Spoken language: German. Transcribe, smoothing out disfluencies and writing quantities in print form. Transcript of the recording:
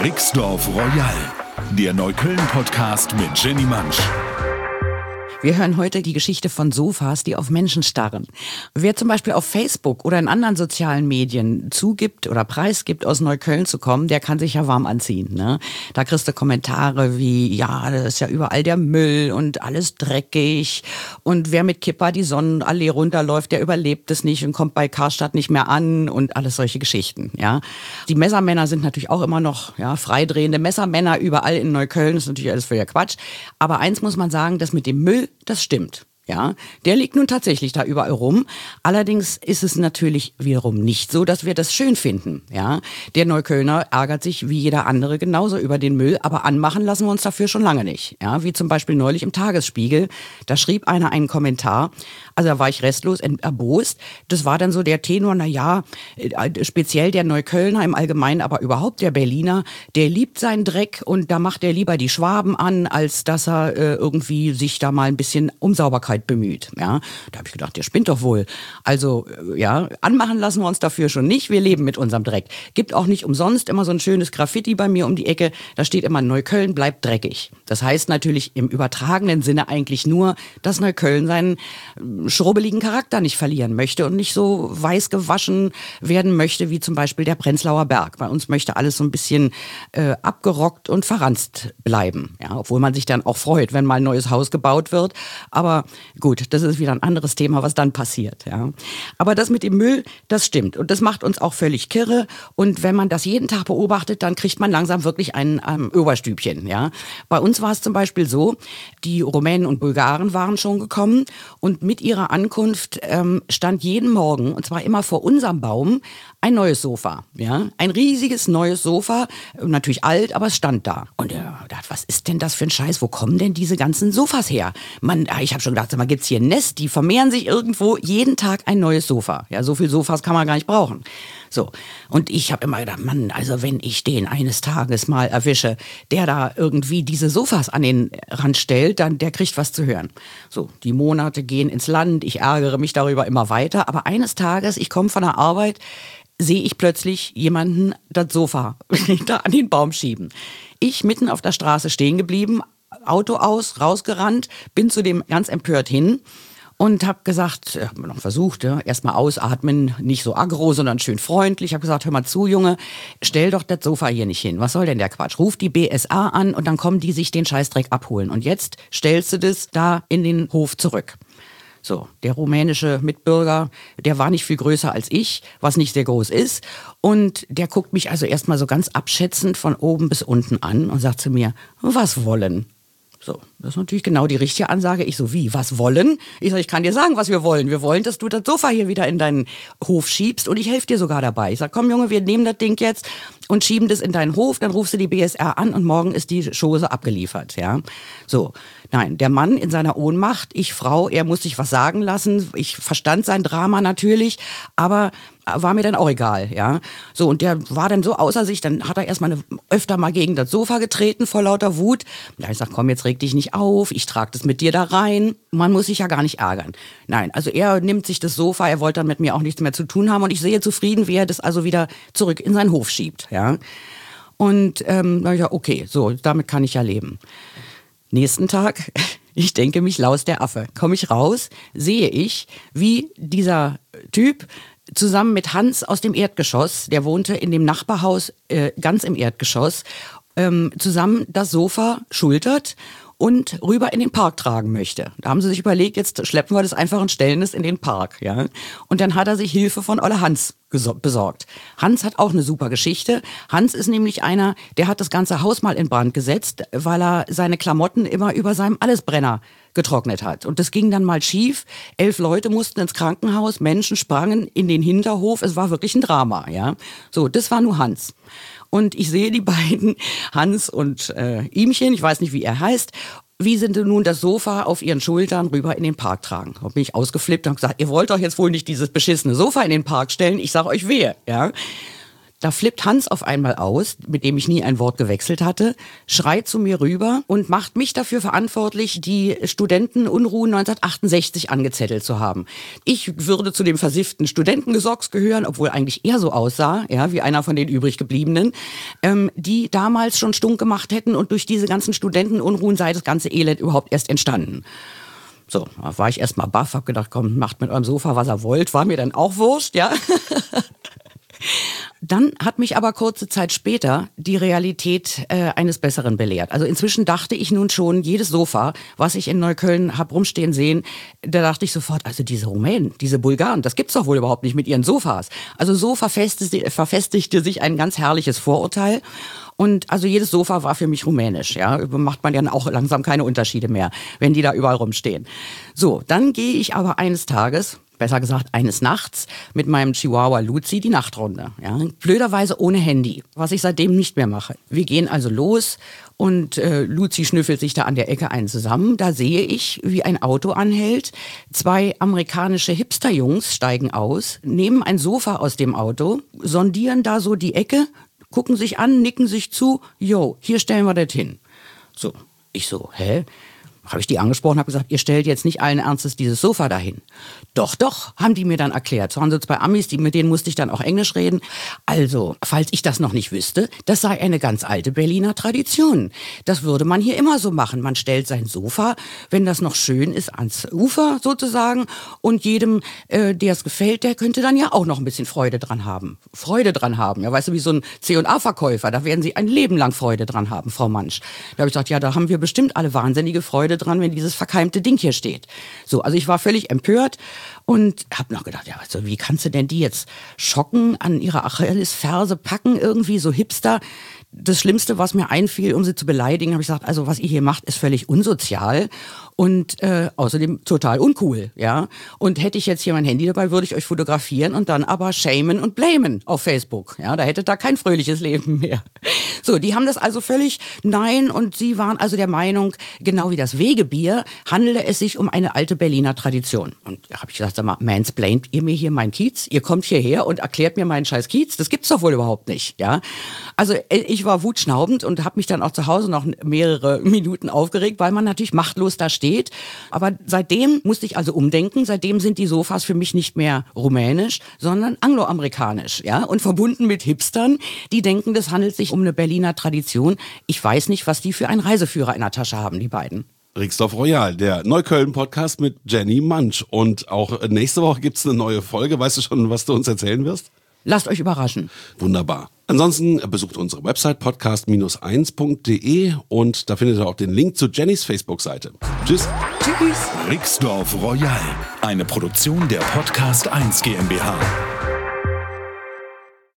Rixdorf Royal, der Neukölln-Podcast mit Jenny Mansch. Wir hören heute die Geschichte von Sofas, die auf Menschen starren. Wer zum Beispiel auf Facebook oder in anderen sozialen Medien zugibt oder preisgibt, aus Neukölln zu kommen, der kann sich ja warm anziehen. Ne? Da kriegst du Kommentare wie, ja, das ist ja überall der Müll und alles dreckig. Und wer mit Kipper die Sonnenallee runterläuft, der überlebt es nicht und kommt bei Karstadt nicht mehr an und alles solche Geschichten. Ja? Die Messermänner sind natürlich auch immer noch freidrehende Messermänner überall in Neukölln. Das ist natürlich alles völliger Quatsch. Aber eins muss man sagen, das mit dem Müll, das stimmt. Ja, der liegt nun tatsächlich da überall rum. Allerdings ist es natürlich wiederum nicht so, dass wir das schön finden. Ja, der Neuköllner ärgert sich wie jeder andere genauso über den Müll, aber anmachen lassen wir uns dafür schon lange nicht. Ja, wie zum Beispiel neulich im Tagesspiegel. Da schrieb einer einen Kommentar. Also da war ich restlos erbost. Das war dann so der Tenor, speziell der Neuköllner im Allgemeinen, aber überhaupt der Berliner, der liebt seinen Dreck und da macht er lieber die Schwaben an, als dass er irgendwie sich da mal ein bisschen um Sauberkeit bemüht. Ja, da habe ich gedacht, der spinnt doch wohl. Also anmachen lassen wir uns dafür schon nicht. Wir leben mit unserem Dreck. Gibt auch nicht umsonst immer so ein schönes Graffiti bei mir um die Ecke. Da steht immer, Neukölln bleibt dreckig. Das heißt natürlich im übertragenen Sinne eigentlich nur, dass Neukölln seinen schrubbeligen Charakter nicht verlieren möchte und nicht so weiß gewaschen werden möchte, wie zum Beispiel der Prenzlauer Berg. Bei uns möchte alles so ein bisschen abgerockt und verranzt bleiben. Ja, obwohl man sich dann auch freut, wenn mal ein neues Haus gebaut wird. Aber gut, das ist wieder ein anderes Thema, was dann passiert. Ja. Aber das mit dem Müll, das stimmt. Und das macht uns auch völlig kirre. Und wenn man das jeden Tag beobachtet, dann kriegt man langsam wirklich ein Oberstübchen. Ja. Bei uns war es zum Beispiel so, die Rumänen und Bulgaren waren schon gekommen. Und mit ihrer Ankunft stand jeden Morgen, und zwar immer vor unserem Baum, ein neues Sofa. Ja. Ein riesiges neues Sofa. Natürlich alt, aber es stand da. Und er dachte, was ist denn das für ein Scheiß? Wo kommen denn diese ganzen Sofas her? Ich habe schon gedacht, sag mal, gibt's hier ein Nest? Die vermehren sich irgendwo jeden Tag ein neues Sofa. Ja, so viel Sofas kann man gar nicht brauchen. So. Und ich habe immer gedacht, Mann, also wenn ich den eines Tages mal erwische, der da irgendwie diese Sofas an den Rand stellt, dann der kriegt was zu hören. So, die Monate gehen ins Land, ich ärgere mich darüber immer weiter, aber eines Tages, ich komme von der Arbeit, sehe ich plötzlich jemanden das Sofa da an den Baum schieben. Ich mitten auf der Straße stehen geblieben, Auto aus, rausgerannt, bin zu dem ganz empört hin und habe gesagt, habe noch versucht, erstmal ausatmen, nicht so aggro, sondern schön freundlich. Ich habe gesagt, hör mal zu, Junge, stell doch das Sofa hier nicht hin. Was soll denn der Quatsch? Ruf die BSA an und dann kommen die sich den Scheißdreck abholen. Und jetzt stellst du das da in den Hof zurück. So, der rumänische Mitbürger, der war nicht viel größer als ich, was nicht sehr groß ist. Und der guckt mich also erstmal so ganz abschätzend von oben bis unten an und sagt zu mir, was wollen? So, das ist natürlich genau die richtige Ansage. Ich so, wie, was wollen? Ich sage, ich kann dir sagen, was wir wollen. Wir wollen, dass du das Sofa hier wieder in deinen Hof schiebst und ich helfe dir sogar dabei. Ich sage, komm Junge, wir nehmen das Ding jetzt und schieben das in deinen Hof, dann rufst du die BSR an und morgen ist die Chose abgeliefert. Ja, so. Nein, der Mann in seiner Ohnmacht, ich Frau, er muss sich was sagen lassen. Ich verstand sein Drama natürlich, aber war mir dann auch egal, ja. So, und der war dann so außer sich, dann hat er erstmal öfter mal gegen das Sofa getreten vor lauter Wut. Da hab ich gesagt, komm, jetzt reg dich nicht auf, ich trage das mit dir da rein. Man muss sich ja gar nicht ärgern. Nein, also er nimmt sich das Sofa, er wollte dann mit mir auch nichts mehr zu tun haben und ich sehe zufrieden, wie er das also wieder zurück in seinen Hof schiebt, ja. Und da hab ich gesagt, okay, so, damit kann ich ja leben. Nächsten Tag, ich denke mich laus der Affe, komme ich raus, sehe ich, wie dieser Typ zusammen mit Hans aus dem Erdgeschoss, der wohnte in dem Nachbarhaus ganz im Erdgeschoss, zusammen das Sofa schultert und rüber in den Park tragen möchte. Da haben sie sich überlegt, jetzt schleppen wir das einfach und stellen es in den Park. Ja? Und dann hat er sich Hilfe von Olle Hans besorgt. Hans hat auch eine super Geschichte. Hans ist nämlich einer, der hat das ganze Haus mal in Brand gesetzt, weil er seine Klamotten immer über seinem Allesbrenner getrocknet hat. Und das ging dann mal schief. 11 Leute mussten ins Krankenhaus, Menschen sprangen in den Hinterhof. Es war wirklich ein Drama. Ja? So, das war nur Hans. Und ich sehe die beiden, Hans und Ihmchen, ich weiß nicht, wie er heißt, wie sie nun das Sofa auf ihren Schultern rüber in den Park tragen. Da bin ich ausgeflippt und gesagt, ihr wollt doch jetzt wohl nicht dieses beschissene Sofa in den Park stellen, ich sag euch wehe. Ja? Da flippt Hans auf einmal aus, mit dem ich nie ein Wort gewechselt hatte, schreit zu mir rüber und macht mich dafür verantwortlich, die Studentenunruhen 1968 angezettelt zu haben. Ich würde zu dem versifften Studentengesocks gehören, obwohl eigentlich er so aussah, ja, wie einer von den übrig gebliebenen, die damals schon stunk gemacht hätten und durch diese ganzen Studentenunruhen sei das ganze Elend überhaupt erst entstanden. So, da war ich erstmal baff, hab gedacht, komm, macht mit eurem Sofa, was ihr wollt, war mir dann auch wurscht, ja. Dann hat mich aber kurze Zeit später die Realität eines Besseren belehrt. Also inzwischen dachte ich nun schon, jedes Sofa, was ich in Neukölln hab rumstehen sehen, da dachte ich sofort, also diese Rumänen, diese Bulgaren, das gibt's doch wohl überhaupt nicht mit ihren Sofas. Also so verfestigte sich ein ganz herrliches Vorurteil. Und also jedes Sofa war für mich rumänisch, ja. Macht man ja auch langsam keine Unterschiede mehr, wenn die da überall rumstehen. So, dann gehe ich aber eines Tages, besser gesagt eines Nachts, mit meinem Chihuahua Luzi die Nachtrunde. Ja. Blöderweise ohne Handy, was ich seitdem nicht mehr mache. Wir gehen also los und Luzi schnüffelt sich da an der Ecke einen zusammen. Da sehe ich, wie ein Auto anhält. 2 amerikanische Hipster-Jungs steigen aus, nehmen ein Sofa aus dem Auto, sondieren da so die Ecke, gucken sich an, nicken sich zu, jo, hier stellen wir das hin. So, ich so, hä? Habe ich die angesprochen, habe gesagt, ihr stellt jetzt nicht allen Ernstes dieses Sofa dahin. Doch, haben die mir dann erklärt. Es waren so 2 Amis, mit denen musste ich dann auch Englisch reden. Also, falls ich das noch nicht wüsste, das sei eine ganz alte Berliner Tradition. Das würde man hier immer so machen. Man stellt sein Sofa, wenn das noch schön ist, ans Ufer sozusagen. Und jedem, der es gefällt, der könnte dann ja auch noch ein bisschen Freude dran haben. Ja, weißt du, wie so ein C&A-Verkäufer, da werden Sie ein Leben lang Freude dran haben, Frau Mansch. Da habe ich gesagt, ja, da haben wir bestimmt alle wahnsinnige Freude dran, wenn dieses verkeimte Ding hier steht. So, also ich war völlig empört und habe noch gedacht, ja, also wie kannst du denn die jetzt schocken, an ihre Achillesferse packen, irgendwie so Hipster? Das Schlimmste, was mir einfiel, um sie zu beleidigen, habe ich gesagt, also was ihr hier macht, ist völlig unsozial und außerdem total uncool, ja. Und hätte ich jetzt hier mein Handy dabei, würde ich euch fotografieren und dann aber shamen und blamen auf Facebook, ja. Da hättet ihr kein fröhliches Leben mehr. So, die haben das also völlig nein und sie waren also der Meinung, genau wie das Wegebier, handele es sich um eine alte Berliner Tradition. Und da habe ich gesagt, sag mal, mansplaint ihr mir hier meinen Kiez? Ihr kommt hierher und erklärt mir meinen scheiß Kiez? Das gibt's doch wohl überhaupt nicht, ja. Also ich war wutschnaubend und habe mich dann auch zu Hause noch mehrere Minuten aufgeregt, weil man natürlich machtlos da steht. Aber seitdem musste ich also umdenken. Seitdem sind die Sofas für mich nicht mehr rumänisch, sondern angloamerikanisch, ja, und verbunden mit Hipstern, die denken, das handelt sich um eine Berliner Tradition. Ich weiß nicht, was die für einen Reiseführer in der Tasche haben, die beiden. Rixdorf Royal, der Neukölln-Podcast mit Jenny Mansch. Und auch nächste Woche gibt's eine neue Folge. Weißt du schon, was du uns erzählen wirst? Lasst euch überraschen. Wunderbar. Ansonsten besucht unsere Website podcast-1.de und da findet ihr auch den Link zu Jennys Facebook-Seite. Tschüss. Tschüss. Rixdorf Royal, eine Produktion der Podcast 1 GmbH.